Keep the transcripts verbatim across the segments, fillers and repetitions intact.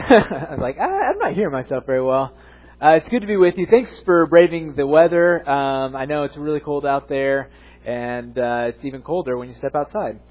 I was like, ah, I'm not hearing myself very well. Uh, it's good to be with you. Thanks for braving the weather. Um, I know it's really cold out there, and uh, it's even colder when you step outside.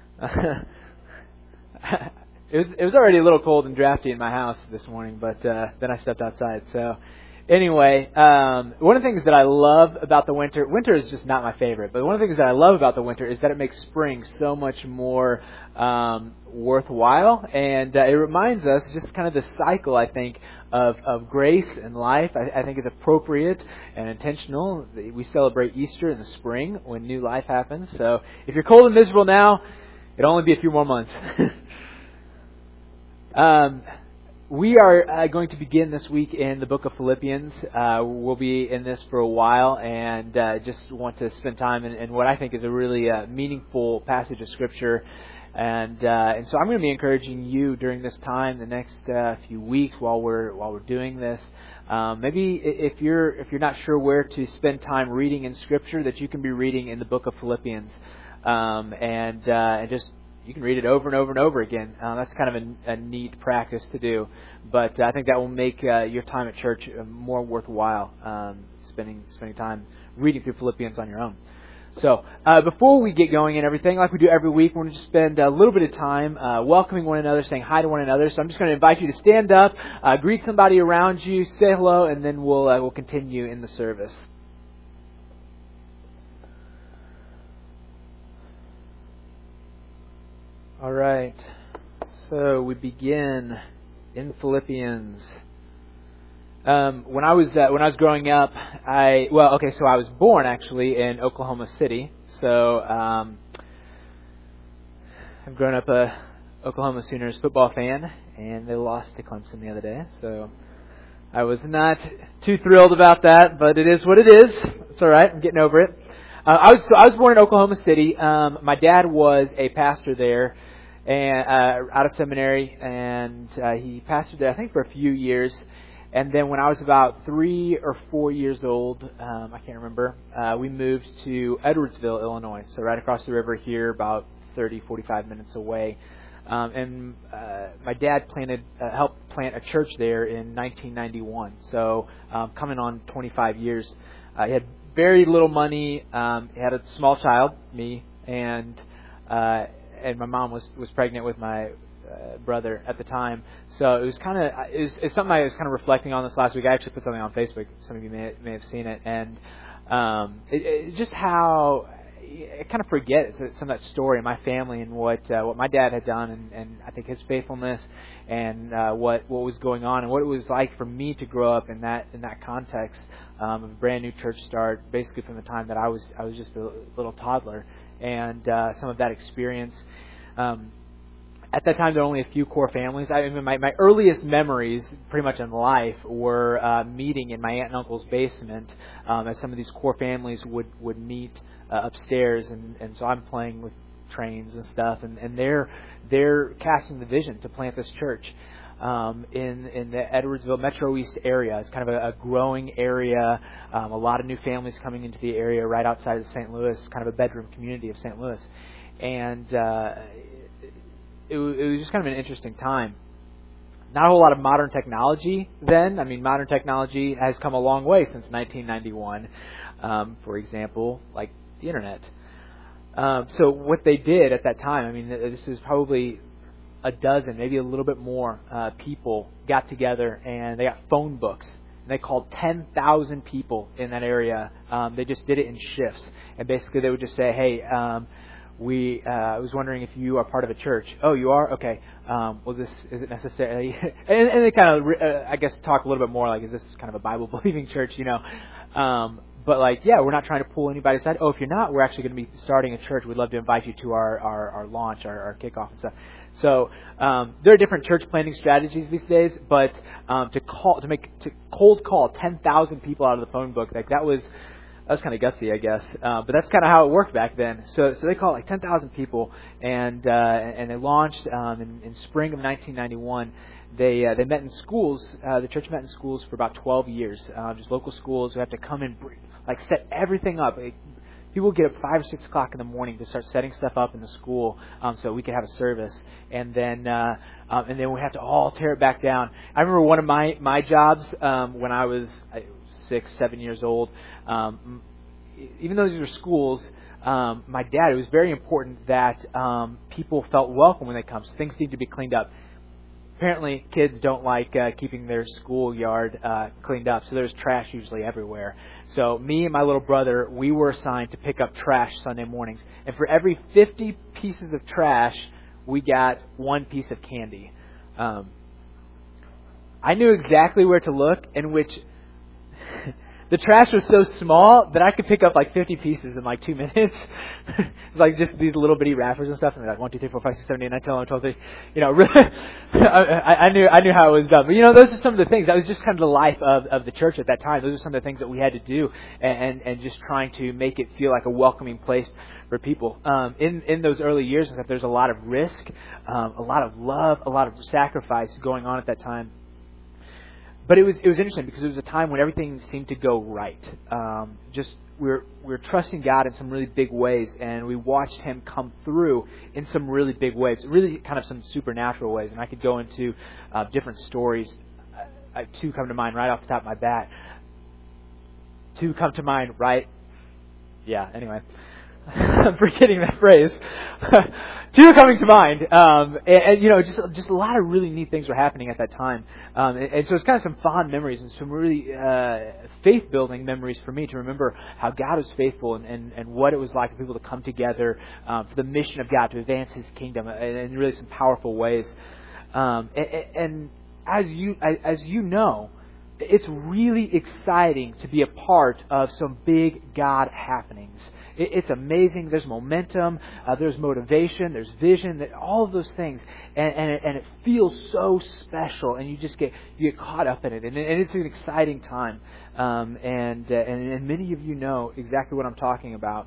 it was it was already a little cold and drafty in my house this morning, but uh, then I stepped outside. So anyway, um, one of the things that I love about the winter, winter is just not my favorite, but one of the things that I love about the winter is that it makes spring so much more um, worthwhile, and uh, it reminds us just kind of the cycle, I think, of, of grace and life. I, I think it's appropriate and intentional. We celebrate Easter in the spring when new life happens. So if you're cold and miserable now, it'll only be a few more months. um, we are uh, going to begin this week in the book of Philippians. Uh, we'll be in this for a while, and uh, just want to spend time in, in what I think is a really uh, meaningful passage of Scripture. And uh, and so I'm going to be encouraging you during this time, the next uh, few weeks while we're while we're doing this. Um, maybe if you're if you're not sure where to spend time reading in Scripture, that you can be reading in the book of Philippians, um, and uh, and just you can read it over and over and over again. Uh, that's kind of a, a neat practice to do, but I think that will make uh, your time at church more worthwhile. Um, spending spending time reading through Philippians on your own. So, uh, before we get going and everything, like we do every week, we're going to just spend a little bit of time uh, welcoming one another, saying hi to one another. So I'm just going to invite you to stand up, uh, greet somebody around you, say hello, and then we'll uh, we'll continue in the service. All right. So we begin in Philippians. Um, when I was uh, when I was growing up, I well, okay, so I was born actually in Oklahoma City. So um, I've grown up a Oklahoma Sooners football fan, and they lost to Clemson the other day. So I was not too thrilled about that, but it is what it is. It's all right. I'm getting over it. Uh, I was so I was born in Oklahoma City. Um, my dad was a pastor there, and uh, out of seminary, and uh, he pastored there I think for a few years. And then when I was about three or four years old, um, I can't remember, uh, we moved to Edwardsville, Illinois. So right across the river here, about thirty, forty-five minutes away. Um, and uh, my dad planted, uh, helped plant a church there in nineteen ninety-one. So um, coming on twenty-five years. Uh, he had very little money. Um, he had a small child, me, and uh, and my mom was, was pregnant with my Uh, brother at the time, so it was kind of it was, it's something I was kind of reflecting on this last week. I actually put something on Facebook. Some of you may may have seen it, and um, it, it, just how I kind of forget some of that story in my family and what uh, what my dad had done, and, and I think his faithfulness and uh, what what was going on and what it was like for me to grow up in that in that context um, of a brand new church start, basically from the time that I was I was just a little toddler, and uh, some of that experience. Um, At that time, there were only a few core families. I mean, my, my earliest memories, pretty much in life, were uh, meeting in my aunt and uncle's basement um, as some of these core families would would meet uh, upstairs, and, and so I'm playing with trains and stuff, and, and they're they're casting the vision to plant this church um, in in the Edwardsville Metro East area. It's kind of a, a growing area, um, a lot of new families coming into the area right outside of Saint Louis, kind of a bedroom community of Saint Louis, and uh, It, it was just kind of an interesting time. Not a whole lot of modern technology then. I mean, modern technology has come a long way since nineteen ninety-one. Um, for example, like the internet. Um, so what they did at that time, I mean, this is probably a dozen, maybe a little bit more uh, people got together and they got phone books. And they called ten thousand people in that area. Um, they just did it in shifts, and basically they would just say, "Hey." Um, We, uh, I was wondering if you are part of a church. Oh, you are? Okay. Um, well, this, is it necessarily, and, and they kind of, uh, I guess, talk a little bit more like, is this kind of a Bible-believing church, you know? Um, but like, yeah, we're not trying to pull anybody aside. Oh, if you're not, we're actually going to be starting a church. We'd love to invite you to our, our, our launch, our, our kickoff and stuff. So, um, there are different church planting strategies these days, but, um, to call, to make, to cold call ten thousand people out of the phone book, like that was, That was kind of gutsy, I guess, uh, but that's kind of how it worked back then. So, so they called like ten thousand people, and uh, and they launched um, in, in spring of nineteen ninety-one. They uh, they met in schools. Uh, the church met in schools for about twelve years, uh, just local schools who have to come and like set everything up, like, people would get up five or six o'clock in the morning to start setting stuff up in the school um, so we could have a service, and then uh, um, and then we have to all tear it back down. I remember one of my my jobs um, when I was six, seven years old. Um, even though these were schools, um, my dad, it was very important that um, people felt welcome when they come. So things need to be cleaned up. Apparently, kids don't like uh, keeping their schoolyard uh, cleaned up, so there's trash usually everywhere. So me and my little brother, we were assigned to pick up trash Sunday mornings. And for every fifty pieces of trash, we got one piece of candy. Um, I knew exactly where to look, in which the trash was so small that I could pick up like fifty pieces in like two minutes. It's like just these little bitty wrappers and stuff, and they're like one, two, three, four, five, six, seven, eight, nine, ten, eleven, twelve, thirteen. You know, really, I, I knew I knew how it was done. But you know, those are some of the things. That was just kind of the life of, of the church at that time. Those are some of the things that we had to do, and and, and just trying to make it feel like a welcoming place for people. Um, in in those early years, and stuff, there's a lot of risk, um, a lot of love, a lot of sacrifice going on at that time. But it was it was interesting because it was a time when everything seemed to go right. Um, just we we're we we're trusting God in some really big ways, and we watched Him come through in some really big ways, really kind of some supernatural ways. And I could go into uh, different stories. Uh, two come to mind right off the top of my bat. Two come to mind right. Yeah. Anyway, I'm forgetting that phrase. Two are coming to mind, um, and, and you know, just just a lot of really neat things were happening at that time, um, and, and so it's kind of some fond memories and some really uh, faith-building memories for me to remember how God was faithful and, and, and what it was like for people to come together um, for the mission of God to advance His kingdom in, in really some powerful ways. Um, and, and as you as you know, it's really exciting to be a part of some big God happenings. It's amazing. There's momentum. Uh, there's motivation. There's vision. All of those things, and and it, and it feels so special. And you just get you get caught up in it, and, and it's an exciting time. Um, and, uh, and and many of you know exactly what I'm talking about.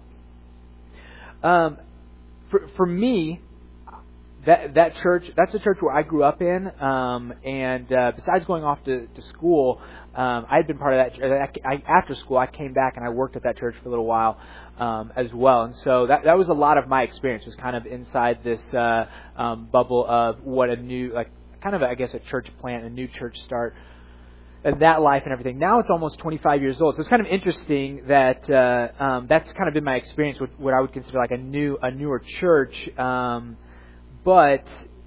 Um, for for me, that that church that's a church where I grew up in. Um, and uh, besides going off to, to school, um, I had been part of that. I, after school, I came back and I worked at that church for a little while. Um, as well, and so that that was a lot of my experience. Was kind of inside this uh, um, bubble of what a new, like, kind of, a, I guess, a church plant, a new church start, and that life and everything. Now it's almost twenty-five years old, so it's kind of interesting that uh, um, that's kind of been my experience with what I would consider like a new, a newer church. Um, but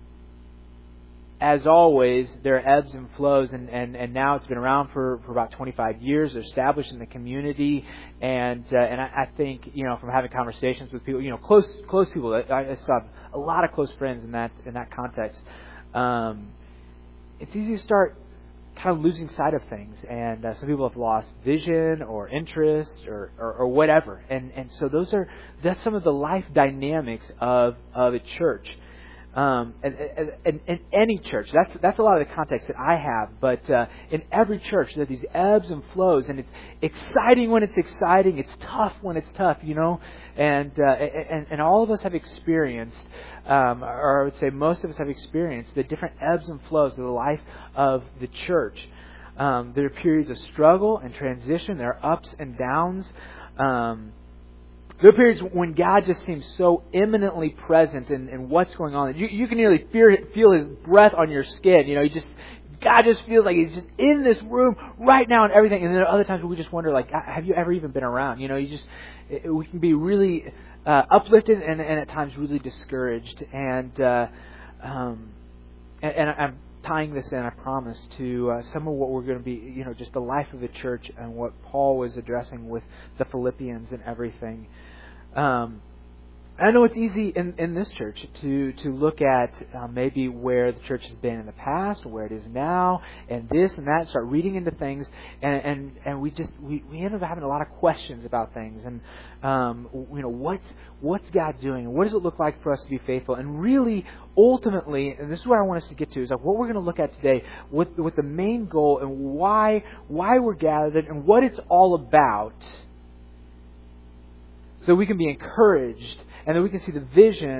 as always, there are ebbs and flows, and, and, and now it's been around for, for about twenty-five years. They're established in the community, and uh, and I, I think, you know, from having conversations with people, you know, close close people, I, I still have a lot of close friends in that in that context. Um, it's easy to start kind of losing sight of things, and uh, some people have lost vision or interest or, or, or whatever, and and so those are that's some of the life dynamics of of a church. Um, and, and, and, and any church, that's that's a lot of the context that I have. But uh, in every church, there are these ebbs and flows, and it's exciting when it's exciting. It's tough when it's tough, you know. And uh, and, and all of us have experienced, um, or I would say most of us have experienced, the different ebbs and flows of the life of the church. Um, there are periods of struggle and transition. There are ups and downs. Um, There are periods when God just seems so imminently present in, in what's going on. You, you can nearly fear, feel His breath on your skin. You know, you just God just feels like He's just in this room right now and everything. And then there are other times where we just wonder, like, have you ever even been around? You know, you just it, we can be really uh, uplifted and, and at times really discouraged. And uh, um, and, and I'm tying this in, I promise, to uh, some of what we're going to be, you know, just the life of the church and what Paul was addressing with the Philippians and everything. Um, I know it's easy in, in this church to to look at uh, maybe where the church has been in the past, or where it is now, and this and that. Start reading into things, and and, and we just we, we end up having a lot of questions about things, and um, you know what's what's God doing, and what does it look like for us to be faithful, and really ultimately, and this is what I want us to get to, is like what we're going to look at today, with with the main goal and why why we're gathered and what it's all about. So we can be encouraged, and then we can see the vision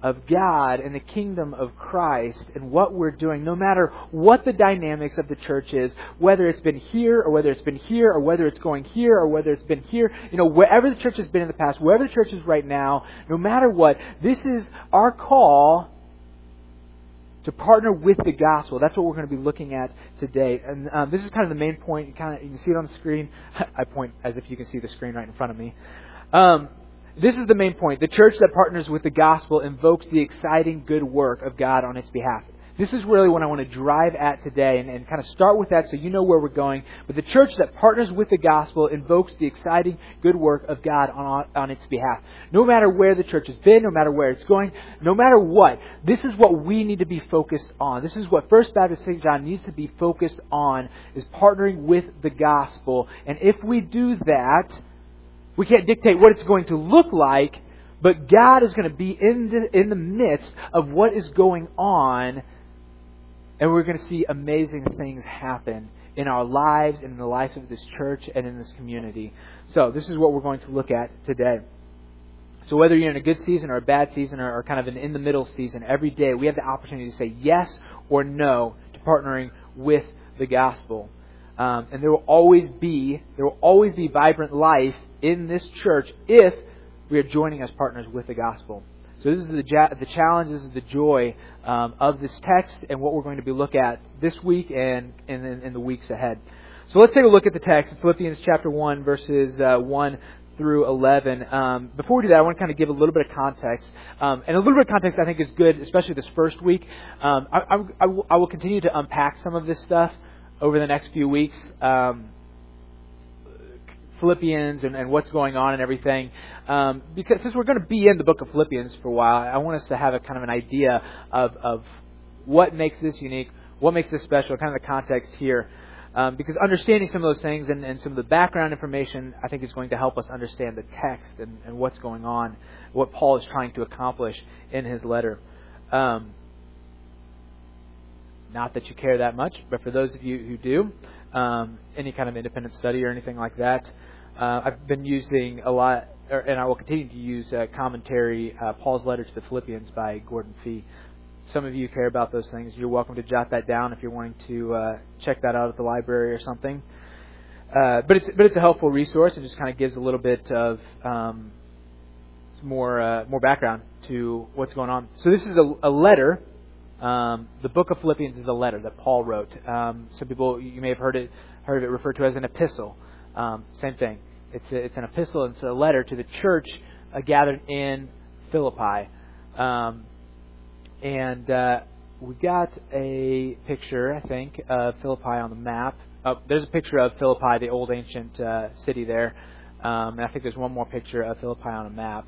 of God and the kingdom of Christ and what we're doing, no matter what the dynamics of the church is, whether it's been here or whether it's been here or whether it's going here or whether it's been here, you know, wherever the church has been in the past, wherever the church is right now, no matter what, this is our call to partner with the gospel. That's what we're going to be looking at today. And um, this is kind of the main point. You kind of you can see it on the screen. I point as if you can see the screen right in front of me. Um, this is the main point. The church that partners with the gospel invokes the exciting good work of God on its behalf. This is really what I want to drive at today and, and kind of start with that so you know where we're going. But the church that partners with the gospel invokes the exciting good work of God on, on its behalf. No matter where the church has been, no matter where it's going, no matter what, this is what we need to be focused on. This is what First Baptist Saint John needs to be focused on, is partnering with the gospel. And if we do that, we can't dictate what it's going to look like, but God is going to be in the, in the midst of what is going on. And we're going to see amazing things happen in our lives and in the lives of this church and in this community. So this is what we're going to look at today. So whether you're in a good season or a bad season or, or kind of an in-the-middle season, every day we have the opportunity to say yes or no to partnering with the gospel. Um, and there will always be there will always be vibrant life in this church if we are joining as partners with the gospel. So this is the, the challenge, this is the joy um, of this text and what we're going to be looking at this week and in, in the weeks ahead. So let's take a look at the text in Philippians chapter one, verses uh, one through eleven. Um, before we do that, I want to kind of give a little bit of context. Um, and a little bit of context I think is good, especially this first week. Um, I, I, I, will, I will continue to unpack some of this stuff over the next few weeks. Um, Philippians and, and what's going on and everything. Um, because since we're going to be in the book of Philippians for a while, I want us to have a kind of an idea of, of what makes this unique, what makes this special, kind of the context here. Um, because understanding some of those things and, and some of the background information, I think is going to help us understand the text and, and what's going on, what Paul is trying to accomplish in his letter. Um, not that you care that much, but for those of you who do, um, any kind of independent study or anything like that, uh, I've been using a lot, or, and I will continue to use uh, commentary, uh, Paul's letter to the Philippians by Gordon Fee. Some of you care about those things. You're welcome to jot that down if you're wanting to uh, check that out at the library or something. Uh, but it's but it's a helpful resource. It just kind of gives a little bit of um, more uh, more background to what's going on. So this is a, a letter. Um, the book of Philippians is a letter that Paul wrote. Um, some people, you may have heard it heard of it referred to as an epistle. Um, same thing. It's a, it's an epistle. It's a letter to the church uh, gathered in Philippi. Um, and uh, we got a picture, I think, of Philippi on the map. Oh, there's a picture of Philippi, the old ancient uh, city there. Um, and I think there's one more picture of Philippi on a map.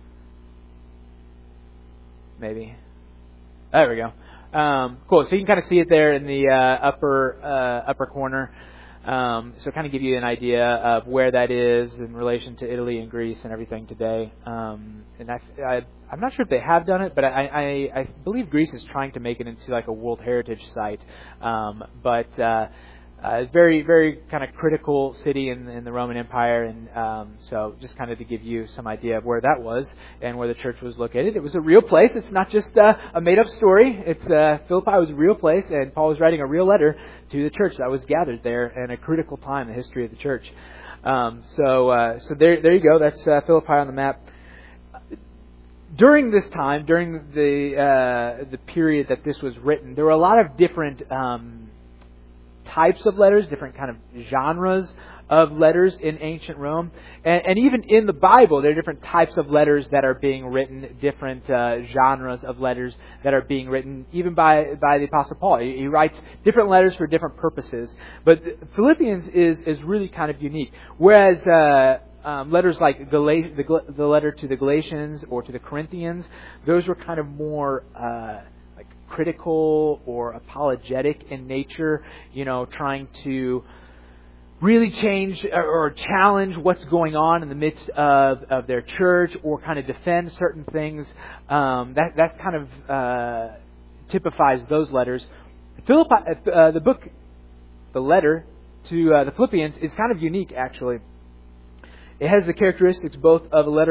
Maybe. There we go. Um, cool. So you can kind of see it there in the uh, upper uh, upper corner. Um, so kind of give you an idea of where that is in relation to Italy and Greece and everything today. Um, and I, I, I'm not sure if they have done it, but I, I, I believe Greece is trying to make it into like a World Heritage site. Um, but uh, uh, very, very kind of critical city in, in the Roman Empire, and um, so just kind of to give you some idea of where that was and where the church was located. It was a real place. It's not just uh, a made-up story. It's uh, Philippi was a real place, and Paul was writing a real letter to the church that was gathered there in a critical time in the history of the church. Um, so, uh, so there, there you go. That's uh, Philippi on the map. During this time, during the uh, the period that this was written, there were a lot of different um, types of letters, different kind of genres of letters in ancient Rome. And, and even in the Bible, there are different types of letters that are being written, different uh, genres of letters that are being written, even by by the Apostle Paul. He, he writes different letters for different purposes. But Philippians is, is really kind of unique. Whereas uh, um, letters like Gal- the, the letter to the Galatians or to the Corinthians, those were kind of more Uh, critical or apologetic in nature, you know, trying to really change or challenge what's going on in the midst of, of their church, or kind of defend certain things. Um, that that kind of uh, typifies those letters. Philippi, uh, the book, the letter to uh, the Philippians is kind of unique, actually. It has the characteristics both of a letter of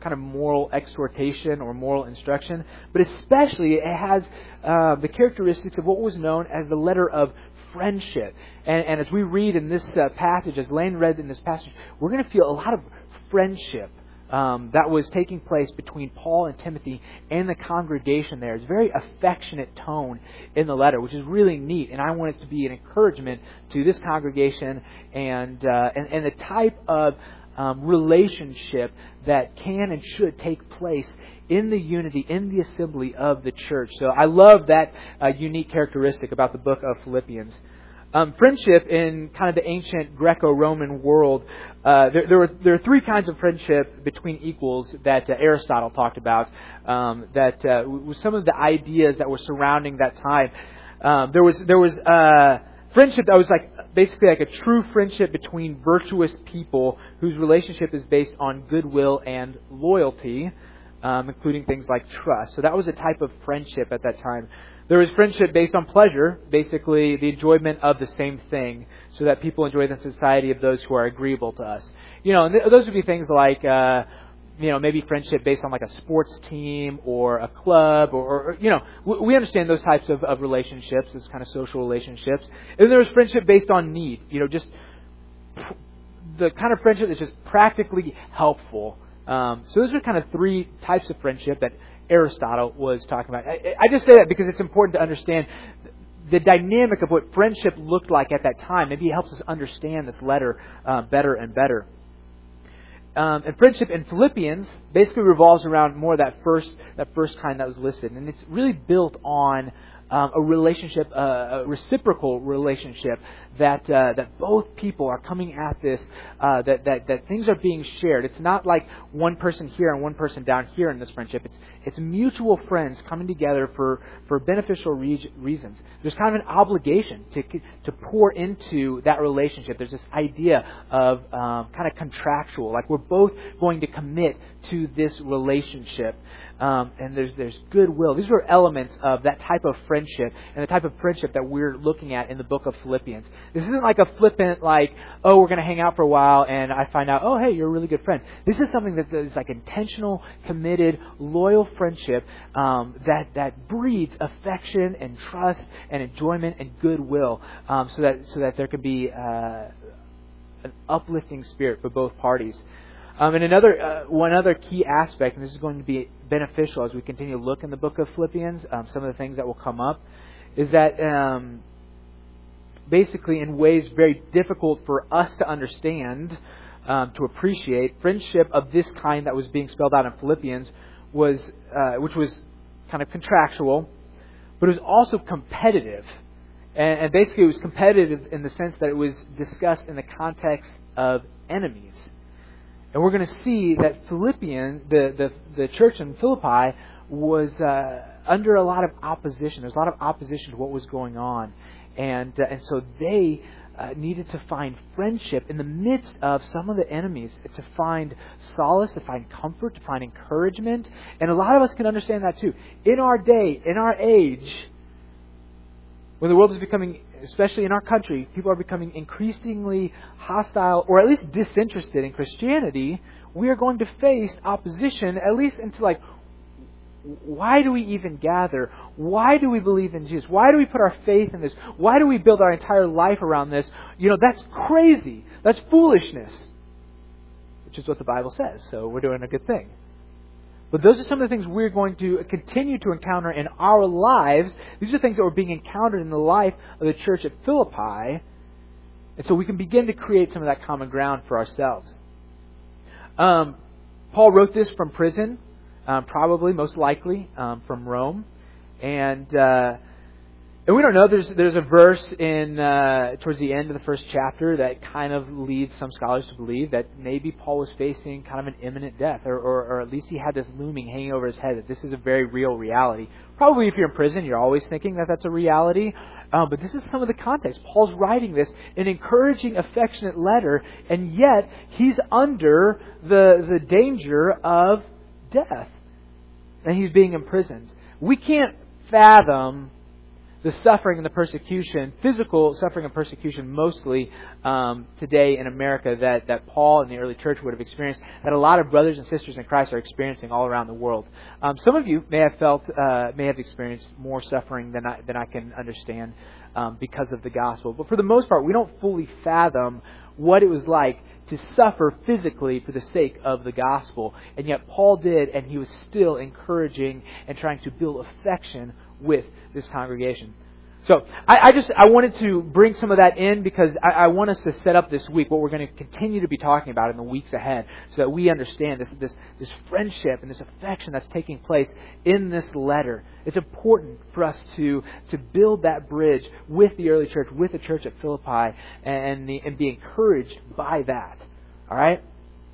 kind of moral exhortation or moral instruction, but especially it has uh, the characteristics of what was known as the letter of friendship. And, and as we read in this uh, passage, as Lane read in this passage, we're going to feel a lot of friendship um, that was taking place between Paul and Timothy and the congregation there. It's a very affectionate tone in the letter, which is really neat. And I want it to be an encouragement to this congregation and uh, and, and the type of um, relationship that can and should take place in the unity, in the assembly of the church. So I love that uh, unique characteristic about the book of Philippians. Um, friendship in kind of the ancient Greco-Roman world, uh, there, there, were, there are three kinds of friendship between equals that uh, Aristotle talked about, um, that uh, was some of the ideas that were surrounding that time. Um, there was there was uh, friendship that was like basically like a true friendship between virtuous people whose relationship is based on goodwill and loyalty, um, including things like trust. So that was a type of friendship at that time. There was friendship based on pleasure, basically the enjoyment of the same thing, so that people enjoy the society of those who are agreeable to us. You know, and th- those would be things like, uh, you know, maybe friendship based on like a sports team or a club, or, or you know, w- we understand those types of, of relationships, those kind of social relationships. And then there was friendship based on need, you know, just pr- the kind of friendship that's just practically helpful. Um, so those are kind of three types of friendship that Aristotle was talking about. I, I just say that because it's important to understand the dynamic of what friendship looked like at that time. Maybe it helps us understand this letter uh, better and better. Um, and friendship in Philippians basically revolves around more of that first that first kind that was listed, and it's really built on um, a relationship, uh, a reciprocal relationship that uh, that both people are coming at this, uh, that that that things are being shared. It's not like one person here and one person down here in this friendship. It's it's mutual friends coming together for for beneficial re- reasons. There's kind of an obligation to to pour into that relationship. There's this idea of um, kind of contractual, like we're both going to commit to this relationship. Um, and there's there's goodwill. These are elements of that type of friendship and the type of friendship that we're looking at in the book of Philippians. This isn't like a flippant, like, oh, we're going to hang out for a while and I find out, oh, hey, you're a really good friend. This is something that is like intentional, committed, loyal friendship um, that, that breeds affection and trust and enjoyment and goodwill um, so that so that there can be uh, an uplifting spirit for both parties. Um, and another uh, one other key aspect, and this is going to be beneficial as we continue to look in the book of Philippians, um, some of the things that will come up, is that um, basically in ways very difficult for us to understand, um, to appreciate, friendship of this kind that was being spelled out in Philippians was, uh, which was kind of contractual, but it was also competitive. And, and basically it was competitive in the sense that it was discussed in the context of enemies. And we're going to see that Philippian, the, the, the church in Philippi, was uh, under a lot of opposition. There's a lot of opposition to what was going on. And, uh, and so they uh, needed to find friendship in the midst of some of the enemies, to find solace, to find comfort, to find encouragement. And a lot of us can understand that too. In our day, in our age, when the world is becoming, especially in our country, people are becoming increasingly hostile or at least disinterested in Christianity, we are going to face opposition, at least into like, why do we even gather? Why do we believe in Jesus? Why do we put our faith in this? Why do we build our entire life around this? You know, that's crazy. That's foolishness. Which is what the Bible says. So we're doing a good thing. But those are some of the things we're going to continue to encounter in our lives. These are things that were being encountered in the life of the church at Philippi. And so we can begin to create some of that common ground for ourselves. Um, Paul wrote this from prison, um, probably, most likely, um, from Rome. And... Uh, And we don't know. There's there's a verse in uh, towards the end of the first chapter that kind of leads some scholars to believe that maybe Paul was facing kind of an imminent death, or, or, or at least he had this looming hanging over his head that this is a very real reality. Probably if you're in prison, you're always thinking that that's a reality. Um, but this is some of the context. Paul's writing this, an encouraging, affectionate letter, and yet he's under the the danger of death, and he's being imprisoned. We can't fathom the suffering and the persecution, physical suffering and persecution mostly um, today in America that, that Paul and the early church would have experienced, that a lot of brothers and sisters in Christ are experiencing all around the world. Um, some of you may have felt, uh, may have experienced more suffering than I, than I can understand um, because of the gospel. But for the most part, we don't fully fathom what it was like to suffer physically for the sake of the gospel. And yet Paul did, and he was still encouraging and trying to build affection with this congregation. So I, I just I wanted to bring some of that in because I, I want us to set up this week what we're going to continue to be talking about in the weeks ahead, so that we understand this this this friendship and this affection that's taking place in this letter. It's important for us to to build that bridge with the early church, with the church at Philippi, and the, and be encouraged by that. All right.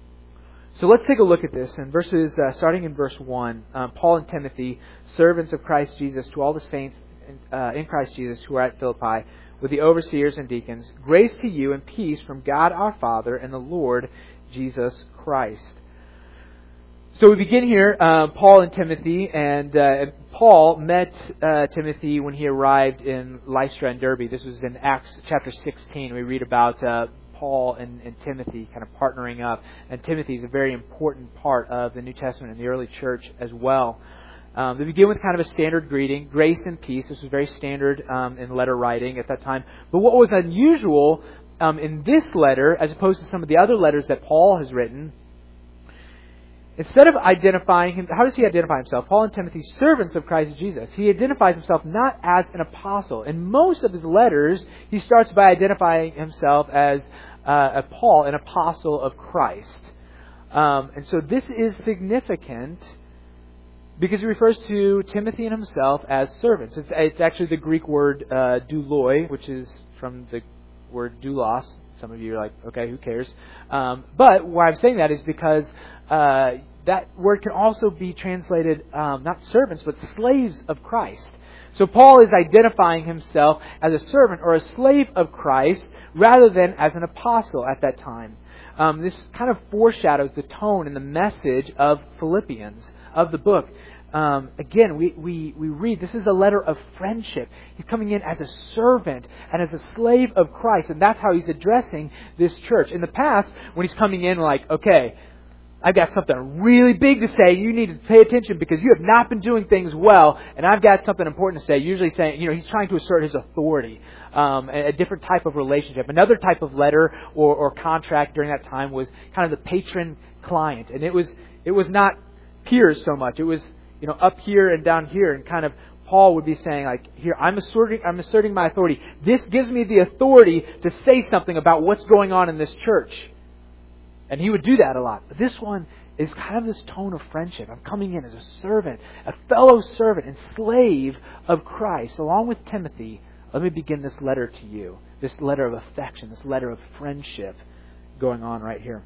So let's take a look at this in verses uh, starting in verse one. Uh, Paul and Timothy, servants of Christ Jesus, to all the saints Uh, in Christ Jesus who are at Philippi, with the overseers and deacons, grace to you and peace from God our Father and the Lord Jesus Christ. So we begin here, uh, Paul and Timothy, and uh, Paul met uh, Timothy when he arrived in Lystra and Derbe. This was in Acts chapter sixteen. We read about uh, Paul and, and Timothy kind of partnering up, and Timothy is a very important part of the New Testament and the early church as well. Um, they begin with kind of a standard greeting, grace and peace. This was very standard um, in letter writing at that time. But what was unusual um, in this letter, as opposed to some of the other letters that Paul has written, instead of identifying him, how does he identify himself? Paul and Timothy, servants of Christ Jesus. He identifies himself not as an apostle. In most of his letters, he starts by identifying himself as uh, a Paul, an apostle of Christ. Um, and so this is significant, because he refers to Timothy and himself as servants. It's, it's actually the Greek word uh, douloi, which is from the word doulos. Some of you are like, okay, who cares? Um, but why I'm saying that is because uh, that word can also be translated um, not servants, but slaves of Christ. So Paul is identifying himself as a servant or a slave of Christ rather than as an apostle at that time. Um, this kind of foreshadows the tone and the message of Philippians, of the book. Um, again, we, we, we read this is a letter of friendship. He's coming in as a servant and as a slave of Christ, and that's how he's addressing this church. In the past, when he's coming in like, okay, I've got something really big to say. You need to pay attention because you have not been doing things well, and I've got something important to say. Usually saying, you know, he's trying to assert his authority. Um, a different type of relationship. Another type of letter or, or contract during that time was kind of the patron-client. And it was it was not peers so much. It was, you know, up here and down here. And kind of Paul would be saying, like, here, I'm asserting, I'm asserting my authority. This gives me the authority to say something about what's going on in this church. And he would do that a lot. But this one is kind of this tone of friendship. I'm coming in as a servant, a fellow servant and slave of Christ, along with Timothy. Let me begin this letter to you, this letter of affection, this letter of friendship going on right here.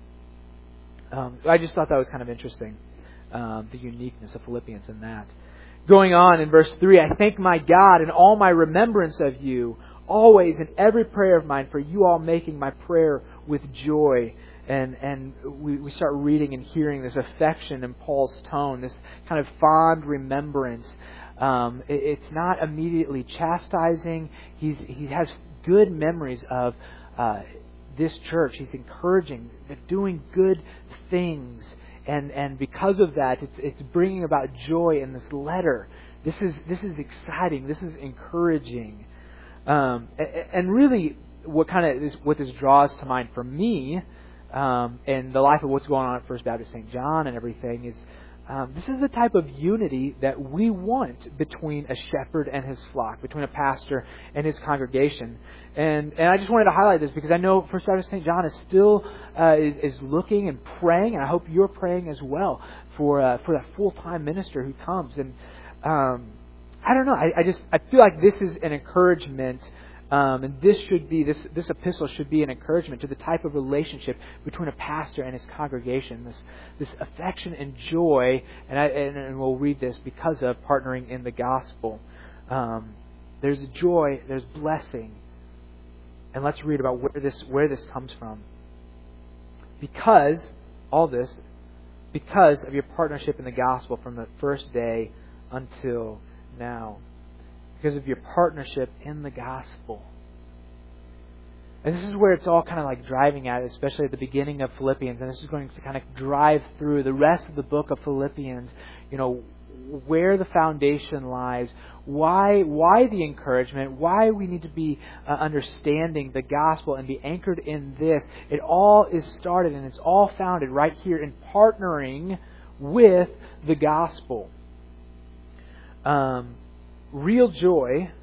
Um, I just thought that was kind of interesting, um, the uniqueness of Philippians in that. Going on in verse three, I thank my God in all my remembrance of you, always in every prayer of mine, for you all making my prayer with joy. And and we, we start reading and hearing this affection in Paul's tone, this kind of fond remembrance. Um, it, it's not immediately chastising. He's he has good memories of uh, this church. He's encouraging. They're doing good things, and and because of that, it's it's bringing about joy in this letter. This is this is exciting. This is encouraging, um, and, and really, what kind of is, what this draws to mind for me, um, and the life of what's going on at First Baptist Saint John and everything is. Um, this is the type of unity that we want between a shepherd and his flock, between a pastor and his congregation. And and I just wanted to highlight this because I know First Baptist Saint John is still uh, is, is looking and praying, and I hope you're praying as well for uh, for that full-time minister who comes. And um, I don't know, I, I just I feel like this is an encouragement. Um, and this should be this this epistle should be an encouragement to the type of relationship between a pastor and his congregation. This this affection and joy, and I, and, and we'll read this because of partnering in the gospel. Um, there's joy, there's blessing, and let's read about where this where this comes from. Because all this, because of your partnership in the gospel from the first day until now. because of your partnership in the gospel. And this is where it's all kind of like driving at, especially at the beginning of Philippians. And this is going to kind of drive through the rest of the book of Philippians, you know, where the foundation lies, why why the encouragement, why we need to be uh, understanding the gospel and be anchored in this. It all is started and it's all founded right here in partnering with the gospel. Um, real joy...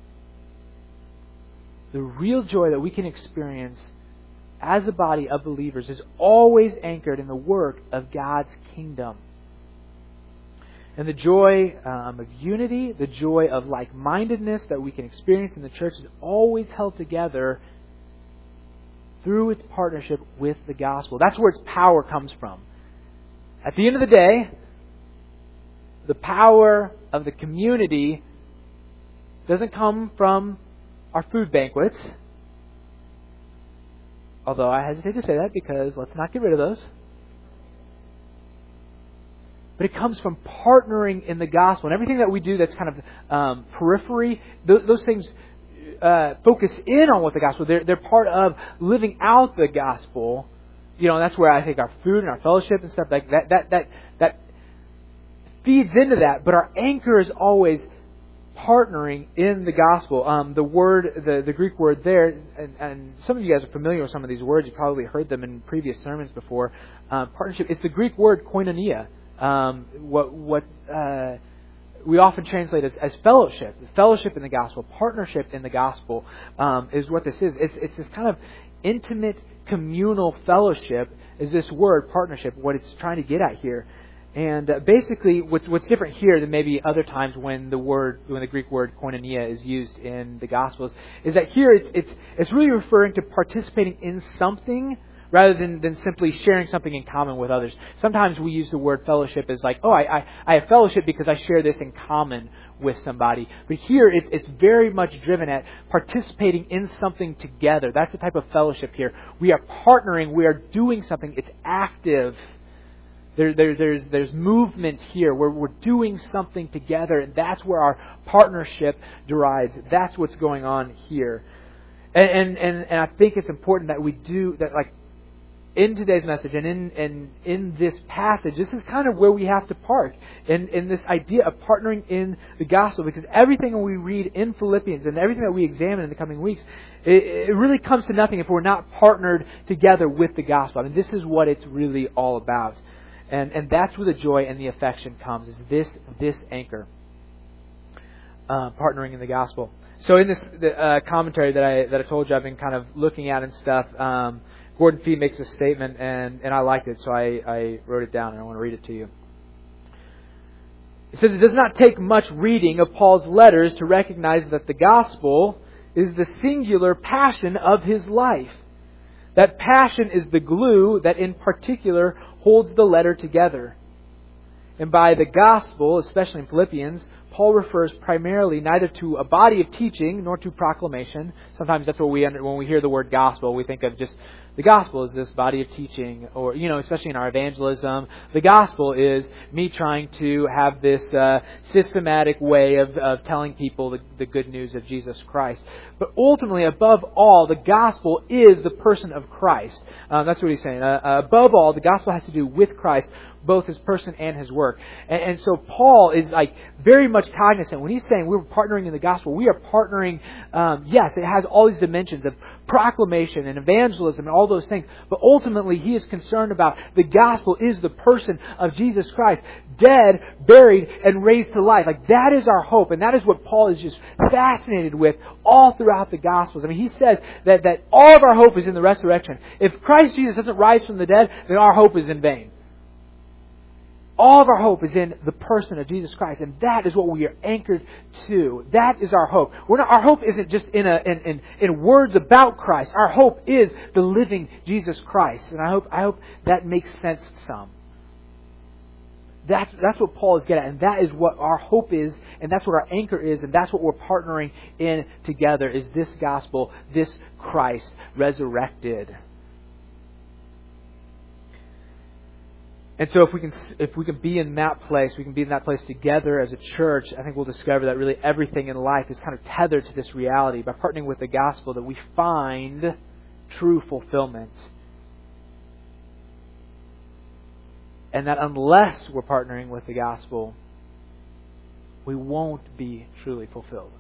The real joy that we can experience as a body of believers is always anchored in the work of God's kingdom. And the joy um, of unity, the joy of like-mindedness that we can experience in the church is always held together through its partnership with the gospel. That's where its power comes from. At the end of the day, the power of the community doesn't come from our food banquets. Although I hesitate to say that because let's not get rid of those. But it comes from partnering in the gospel. And everything that we do that's kind of um, periphery, those, those things uh, focus in on what the gospel. They're, they're part of living out the gospel. You know, and that's where I think our food and our fellowship and stuff like that, that, that, that feeds into that. But our anchor is always partnering in the gospel. Um, the word, the, the Greek word there, and, and some of you guys are familiar with some of these words. You've probably heard them in previous sermons before. Uh, partnership. It's the Greek word koinonia. Um, what what uh, we often translate as, as fellowship. Fellowship in the gospel, partnership in the gospel um, is what this is. It's it's this kind of intimate communal fellowship. Is this word partnership? What it's trying to get at here. And uh, basically, what's what's different here than maybe other times when the word, when the Greek word koinonia is used in the Gospels, is that here it's it's it's really referring to participating in something rather than, than simply sharing something in common with others. Sometimes we use the word fellowship as like, oh, I I, I have fellowship because I share this in common with somebody. But here it's it's very much driven at participating in something together. That's the type of fellowship here. We are partnering. We are doing something. It's active. There, there, there's, there's movement here where we're doing something together, and that's where our partnership derives. That's what's going on here. And, and, and, and I think it's important that we do that, like, in today's message and in, in, in this passage, this is kind of where we have to park in, in this idea of partnering in the gospel, because everything we read in Philippians and everything that we examine in the coming weeks, it, it really comes to nothing if we're not partnered together with the gospel. I mean, this is what it's really all about. And and that's where the joy and the affection comes, is this this anchor, uh, partnering in the gospel. So in this the, uh, commentary that I that I told you I've been kind of looking at and stuff, um, Gordon Fee makes a statement, and, and I liked it, so I, I wrote it down, and I want to read it to you. It says, it does not take much reading of Paul's letters to recognize that the gospel is the singular passion of his life. That passion is the glue that in particular holds the letter together. And by the gospel, especially in Philippians, Paul refers primarily neither to a body of teaching nor to proclamation. Sometimes that's what we under, when we hear the word gospel, we think of just the gospel is this body of teaching, or, you know, especially in our evangelism, the gospel is me trying to have this uh, systematic way of, of telling people the, the good news of Jesus Christ. But ultimately, above all, the gospel is the person of Christ. Um, that's what he's saying. Uh, uh, above all, the gospel has to do with Christ, both his person and his work. And, and so Paul is like very much cognizant when he's saying we're partnering in the gospel. We are partnering. Um, yes, it has all these dimensions of proclamation and evangelism and all those things. But ultimately, he is concerned about the gospel is the person of Jesus Christ, dead, buried, and raised to life. Like, that is our hope, and that is what Paul is just fascinated with all throughout the Gospels. I mean, he says that, that all of our hope is in the resurrection. If Christ Jesus doesn't rise from the dead, then our hope is in vain. All of our hope is in the person of Jesus Christ, and that is what we are anchored to. That is our hope. We're not, our hope isn't just in, a, in, in, in words about Christ. Our hope is the living Jesus Christ, and I hope I hope that makes sense to some. That's that's what Paul is getting at, and that is what our hope is, and that's what our anchor is, and that's what we're partnering in together. Is this gospel, this Christ resurrected. And so if we can if we can be in that place, we can be in that place together as a church, I think we'll discover that really everything in life is kind of tethered to this reality. By partnering with the gospel, that we find true fulfillment. And that unless we're partnering with the gospel, we won't be truly fulfilled.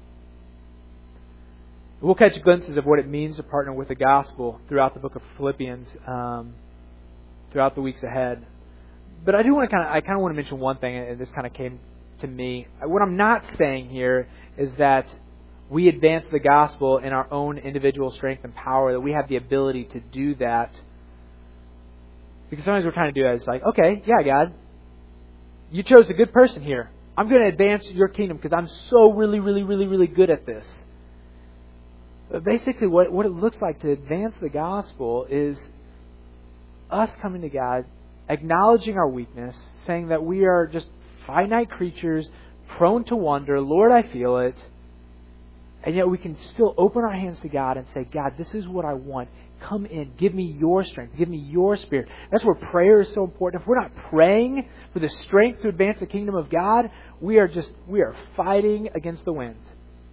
We'll catch glimpses of what it means to partner with the gospel throughout the book of Philippians, um, throughout the weeks ahead. But I do want to kind of, I kind of want to mention one thing, and this kind of came to me. What I'm not saying here is that we advance the gospel in our own individual strength and power, that we have the ability to do that. Because sometimes we're trying to do it as like, okay, yeah, God, you chose a good person here. I'm going to advance your kingdom because I'm so really, really, really, really good at this. But basically what, what it looks like to advance the gospel is us coming to God, acknowledging our weakness, saying that we are just finite creatures, prone to wonder. Lord, I feel it. And yet we can still open our hands to God and say, God, this is what I want. Come in. Give me your strength. Give me your spirit. That's where prayer is so important. If we're not praying for the strength to advance the kingdom of God, we are just, we are fighting against the wind.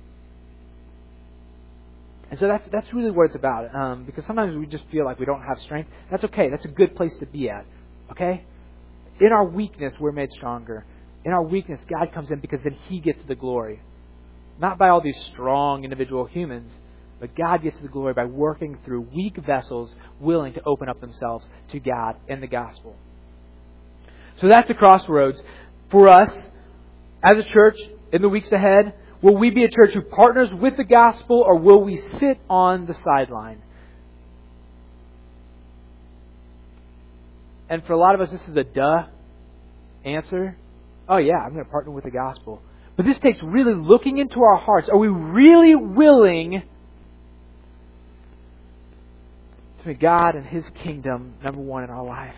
And so that's that's really what it's about. Um, because sometimes we just feel like we don't have strength. That's okay. That's a good place to be at. Okay? In our weakness, we're made stronger. In our weakness, God comes in because then He gets the glory. Not by all these strong individual humans, but God gets the glory by working through weak vessels willing to open up themselves to God and the gospel. So that's the crossroads for us as a church in the weeks ahead. Will we be a church who partners with the gospel, or will we sit on the sideline? And for a lot of us, this is a duh answer. Oh yeah, I'm going to partner with the gospel. But this takes really looking into our hearts. Are we really willing to make God and His kingdom number one in our life?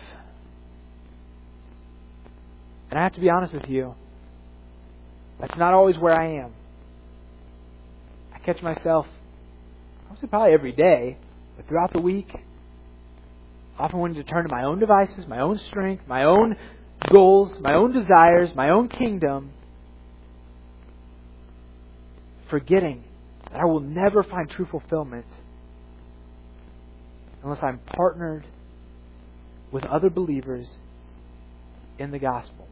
And I have to be honest with you, that's not always where I am. I catch myself, I would say probably every day, but throughout the week, often wanting to turn to my own devices, my own strength, my own goals, my own desires, my own kingdom, forgetting that I will never find true fulfillment unless I'm partnered with other believers in the gospel.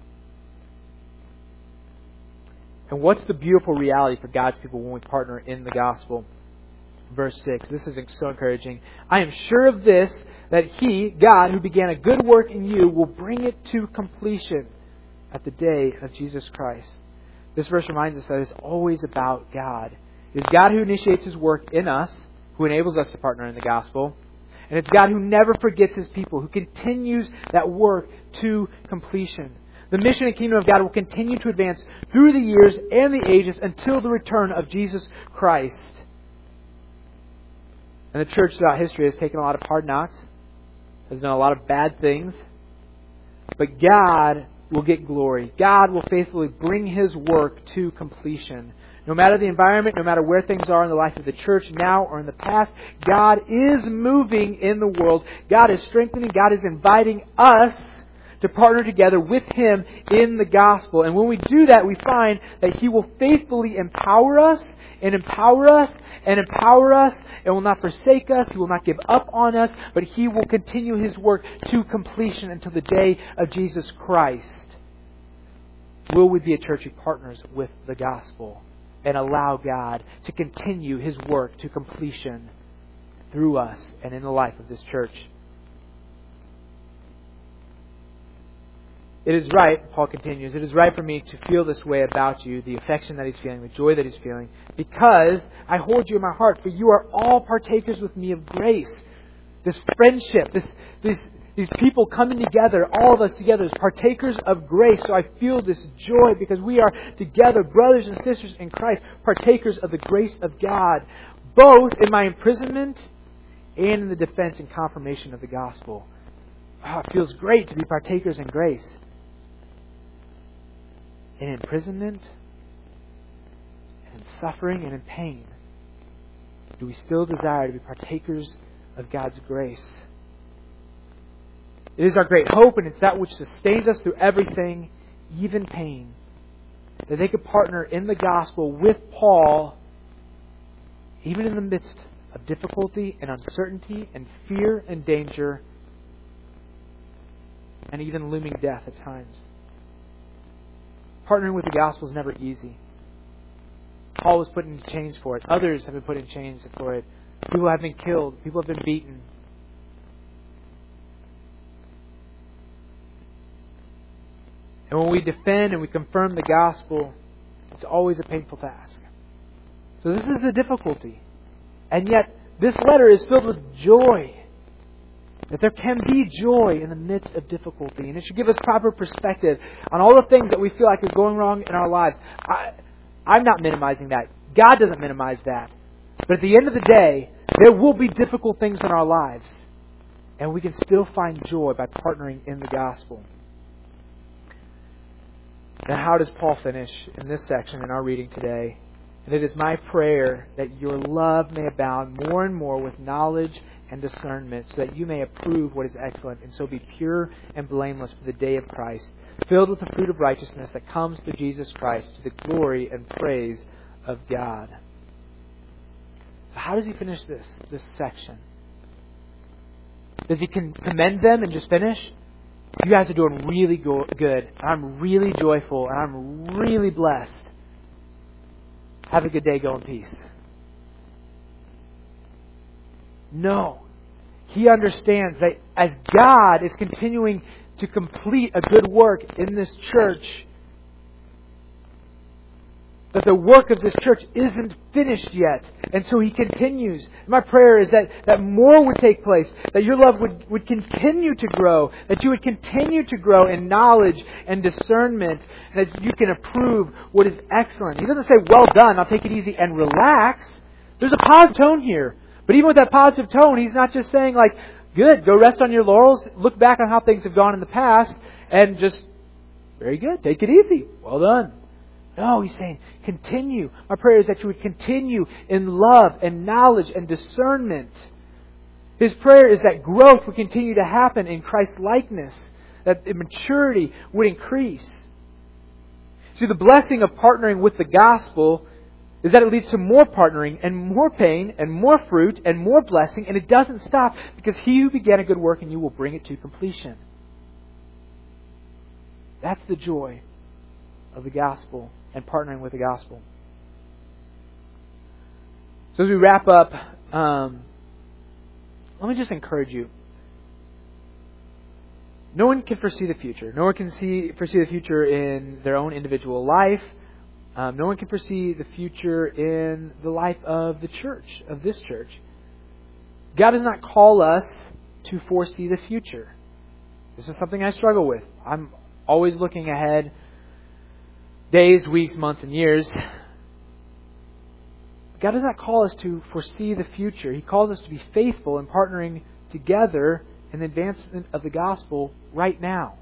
And what's the beautiful reality for God's people when we partner in the gospel? Verse six, this is so encouraging. I am sure of this, that He, God, who began a good work in you, will bring it to completion at the day of Jesus Christ. This verse reminds us that it's always about God. It's God who initiates His work in us, who enables us to partner in the gospel. And it's God who never forgets His people, who continues that work to completion. The mission and kingdom of God will continue to advance through the years and the ages until the return of Jesus Christ. And the church throughout history has taken a lot of hard knocks, has done a lot of bad things. But God will get glory. God will faithfully bring His work to completion. No matter the environment, no matter where things are in the life of the church now or in the past, God is moving in the world. God is strengthening. God is inviting us to partner together with Him in the gospel. And when we do that, we find that He will faithfully empower us and empower us and empower us and will not forsake us. He will not give up on us, but He will continue His work to completion until the day of Jesus Christ. Will we be a church who partners with the gospel and allow God to continue His work to completion through us and in the life of this church? It is right, Paul continues, it is right for me to feel this way about you, the affection that he's feeling, the joy that he's feeling, because I hold you in my heart, for you are all partakers with me of grace. This friendship, this, this, these people coming together, all of us together as partakers of grace. So I feel this joy because we are together, brothers and sisters in Christ, partakers of the grace of God, both in my imprisonment and in the defense and confirmation of the gospel. Oh, it feels great to be partakers in grace. In imprisonment, and in suffering, and in pain, do we still desire to be partakers of God's grace? It is our great hope, and it's that which sustains us through everything, even pain. That they could partner in the gospel with Paul, even in the midst of difficulty and uncertainty and fear and danger, and even looming death at times. Partnering with the gospel is never easy. Paul was put in chains for it. Others have been put in chains for it. People have been killed. People have been beaten. And when we defend and we confirm the gospel, it's always a painful task. So this is the difficulty. And yet, this letter is filled with joy. That there can be joy in the midst of difficulty. And it should give us proper perspective on all the things that we feel like is going wrong in our lives. I, I'm not minimizing that. God doesn't minimize that. But at the end of the day, there will be difficult things in our lives. And we can still find joy by partnering in the gospel. And how does Paul finish in this section in our reading today? And it is my prayer that your love may abound more and more with knowledge and discernment, so that you may approve what is excellent, and so be pure and blameless for the day of Christ, filled with the fruit of righteousness that comes through Jesus Christ, to the glory and praise of God. So how does he finish this, this section? Does he commend them and just finish? You guys are doing really go- good. I'm really joyful, and I'm really blessed. Have a good day. Go in peace. No. He understands that as God is continuing to complete a good work in this church, that the work of this church isn't finished yet. And so He continues. My prayer is that, that more would take place, that your love would, would continue to grow, that you would continue to grow in knowledge and discernment, and that you can approve what is excellent. He doesn't say, well done, I'll take it easy and relax. There's a positive tone here. But even with that positive tone, He's not just saying like, good, go rest on your laurels, look back on how things have gone in the past, and just, very good, take it easy, well done. No, He's saying, continue. My prayer is that you would continue in love and knowledge and discernment. His prayer is that growth would continue to happen in Christ's likeness, that maturity would increase. See, the blessing of partnering with the gospel is that it leads to more partnering and more pain and more fruit and more blessing, and it doesn't stop, because He who began a good work in you will bring it to completion. That's the joy of the gospel and partnering with the gospel. So as we wrap up, um, let me just encourage you. No one can foresee the future. No one can see foresee the future in their own individual life. Um, no one can foresee the future in the life of the church, of this church. God does not call us to foresee the future. This is something I struggle with. I'm always looking ahead, days, weeks, months, and years. God does not call us to foresee the future. He calls us to be faithful in partnering together in the advancement of the gospel right now.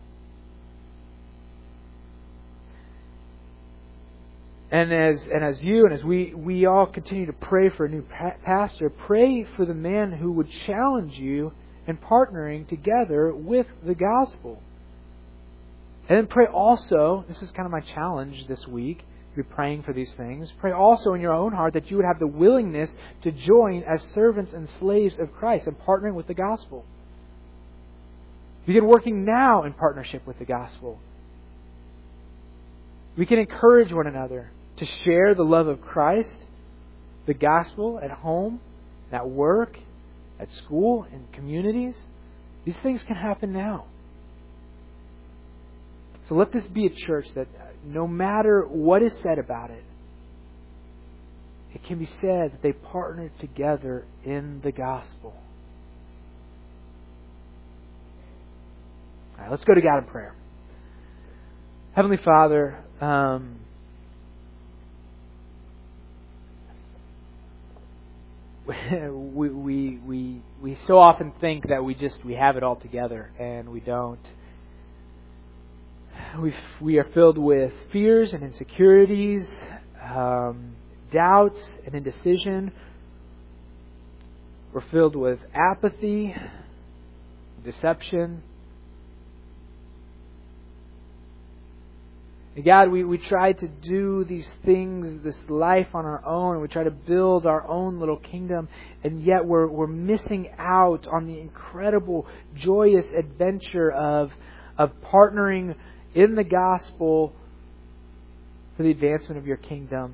And as and as you and as we, we all continue to pray for a new pa- pastor, pray for the man who would challenge you in partnering together with the gospel. And then pray also, this is kind of my challenge this week, if you're praying for these things, pray also in your own heart that you would have the willingness to join as servants and slaves of Christ and partnering with the gospel. Begin working now in partnership with the gospel. We can encourage one another to share the love of Christ, the gospel at home, at work, at school, in communities. These things can happen now. So let this be a church that no matter what is said about it, it can be said that they partnered together in the gospel. All right, let's go to God in prayer. Heavenly Father, um, we, we we we so often think that we just we have it all together, and we don't. We we are filled with fears and insecurities, um, doubts and indecision. We're filled with apathy, deception, And God, we, we try to do these things, this life on our own, and we try to build our own little kingdom, and yet we're we're missing out on the incredible, joyous adventure of of partnering in the gospel for the advancement of your kingdom.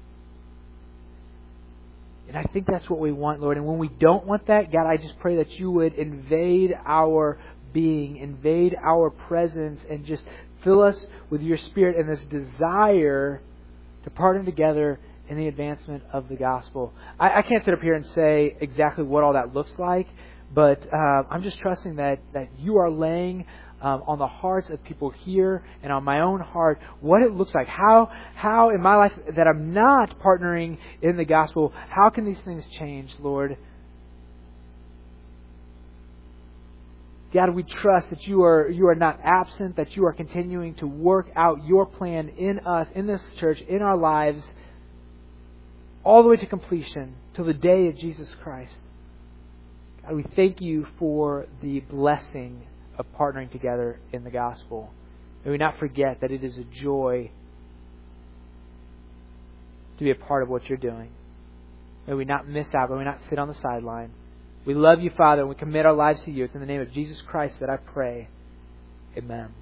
And I think that's what we want, Lord. And when we don't want that, God, I just pray that you would invade our being, invade our presence, and just fill us with your Spirit and this desire to partner together in the advancement of the gospel. I, I can't sit up here and say exactly what all that looks like, but uh, I'm just trusting that, that you are laying um, on the hearts of people here and on my own heart what it looks like. How, how in my life that I'm not partnering in the gospel, how can these things change, Lord? God, we trust that you are you are not absent, that you are continuing to work out your plan in us, in this church, in our lives, all the way to completion, till the day of Jesus Christ. God, we thank you for the blessing of partnering together in the gospel. May we not forget that it is a joy to be a part of what you're doing. May we not miss out, may we not sit on the sideline. We love you, Father, and we commit our lives to you. It's in the name of Jesus Christ that I pray. Amen.